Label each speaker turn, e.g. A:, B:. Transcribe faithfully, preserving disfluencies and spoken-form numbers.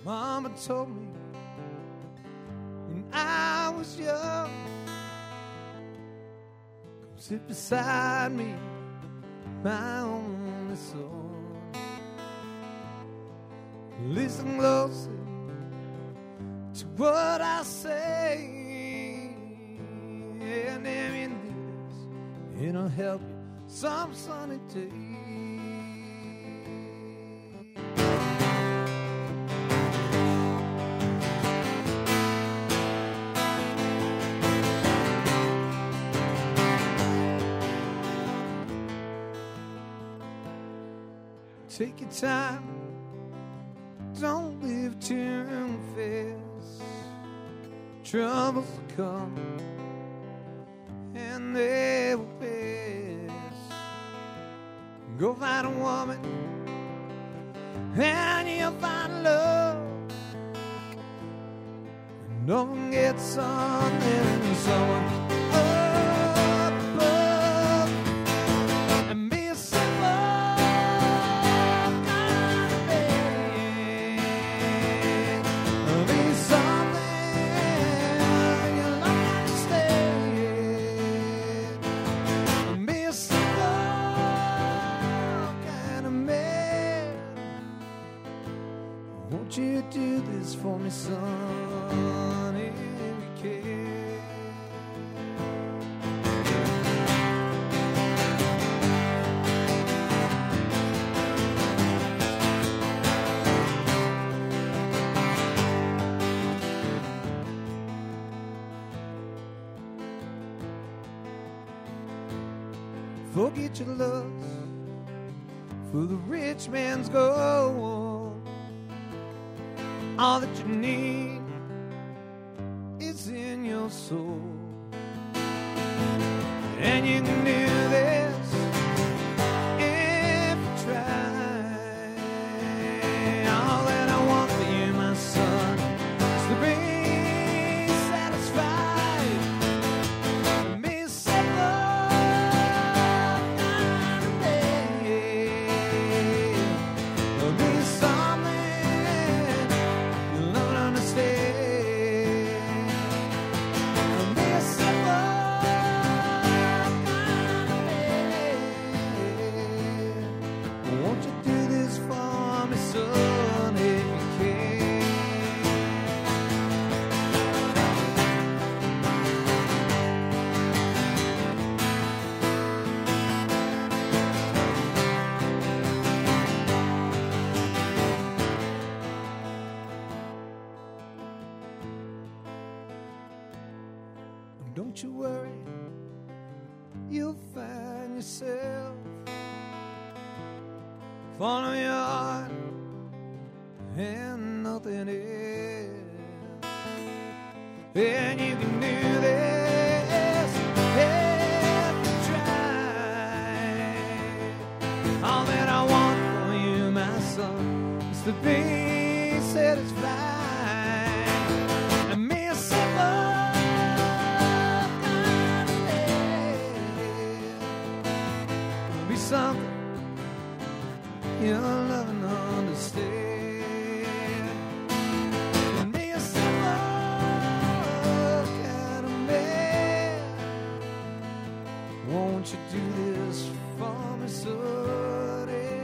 A: Mama told me when I was young, come sit beside me, my only son. Listen closely to what I say, and if you need this, it'll help you some sunny day. Take your time, don't live too fast. Troubles will come and they will pass. Go find a woman and you'll find love. And don't forget something, someone you do this for me, son, if you care. Forget your lust for the rich man's gold. All that you need is in your soul. And you can do this if you try. All that I want for you, my son, is to be satisfied. Be simple kind of day. Be something don't you worry, you'll find yourself. Follow your heart and nothing else. And you can do this if you try. All that I want for you, my son, is to be satisfied. And be a simple something you'll love and understand. And be a simple kind of man. Won't you do this for me, son?